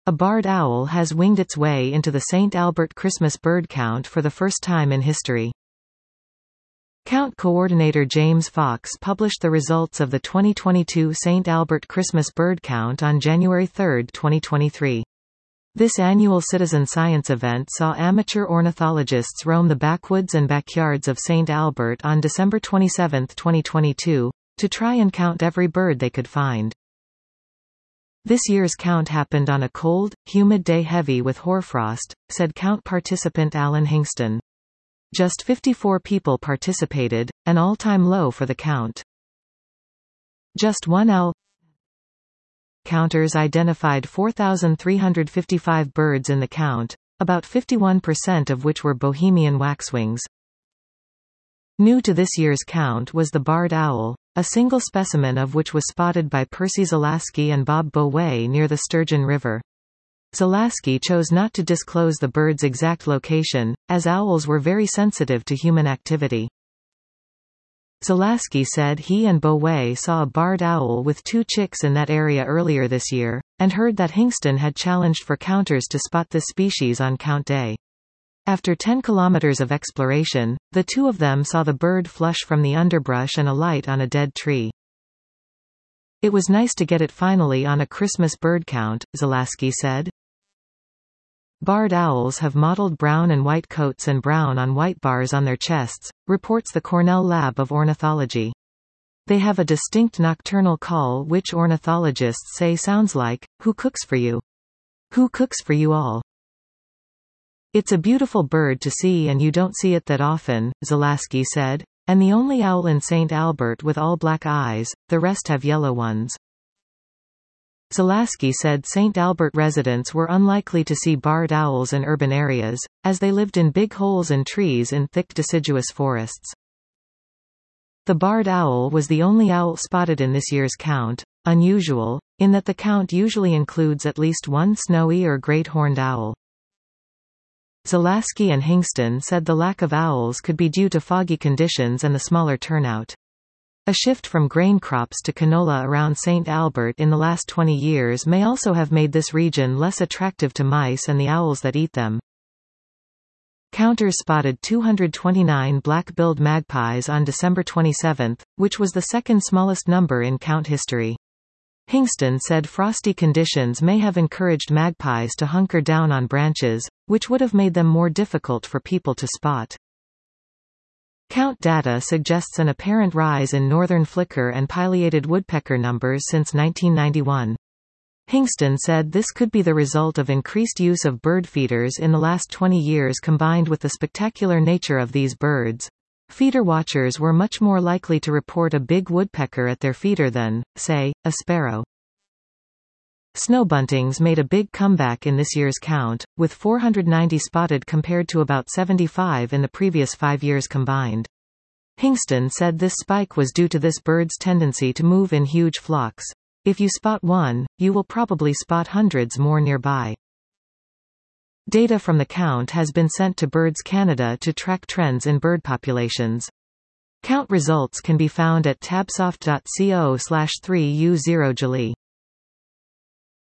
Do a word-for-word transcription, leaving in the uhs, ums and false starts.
A barred owl has winged its way into the Saint Albert Christmas bird count for the first time in history. Count coordinator James Fox published the results of the twenty twenty-two Saint Albert Christmas bird count on January third, twenty twenty-three. This annual citizen science event saw amateur ornithologists roam the backwoods and backyards of Saint Albert on December twenty-seventh, twenty twenty-two, to try and count every bird they could find. This year's count happened on a cold, humid day heavy with hoarfrost, said count participant Alan Hingston. Just fifty-four people participated, an all-time low for the count. Just one owl. Counters identified four thousand three hundred fifty-five birds in the count, about fifty-one percent of which were Bohemian waxwings. New to this year's count was the barred owl, a single specimen of which was spotted by Percy Zalaski and Bob Boway near the Sturgeon River. Zalaski chose not to disclose the bird's exact location, as owls were very sensitive to human activity. Zalaski said he and Boway saw a barred owl with two chicks in that area earlier this year, and heard that Hingston had challenged for counters to spot this species on count day. After ten kilometers of exploration, the two of them saw the bird flush from the underbrush and alight on a dead tree. It was nice to get it finally on a Christmas bird count, Zalaski said. Barred owls have mottled brown and white coats and brown on white bars on their chests, reports the Cornell Lab of Ornithology. They have a distinct nocturnal call which ornithologists say sounds like, "Who cooks for you? Who cooks for you all?" It's a beautiful bird to see and you don't see it that often, Zalaski said, and the only owl in Saint Albert with all black eyes, the rest have yellow ones. Zalaski said Saint Albert residents were unlikely to see barred owls in urban areas, as they lived in big holes in trees in thick deciduous forests. The barred owl was the only owl spotted in this year's count, unusual, in that the count usually includes at least one snowy or great horned owl. Zalaski and Hingston said the lack of owls could be due to foggy conditions and the smaller turnout. A shift from grain crops to canola around Saint Albert in the last twenty years may also have made this region less attractive to mice and the owls that eat them. Counters spotted two hundred twenty-nine black-billed magpies on December twenty-seventh, which was the second smallest number in count history. Hingston said frosty conditions may have encouraged magpies to hunker down on branches, which would have made them more difficult for people to spot. Count data suggests an apparent rise in northern flicker and pileated woodpecker numbers since nineteen ninety-one. Hingston said this could be the result of increased use of bird feeders in the last twenty years combined with the spectacular nature of these birds. Feeder watchers were much more likely to report a big woodpecker at their feeder than, say, a sparrow. Snowbuntings made a big comeback in this year's count, with four hundred ninety spotted compared to about seventy-five in the previous five years combined. Hingston said this spike was due to this bird's tendency to move in huge flocks. If you spot one, you will probably spot hundreds more nearby. Data from the count has been sent to Birds Canada to track trends in bird populations. Count results can be found at tabsoft dot co slash three U zero July.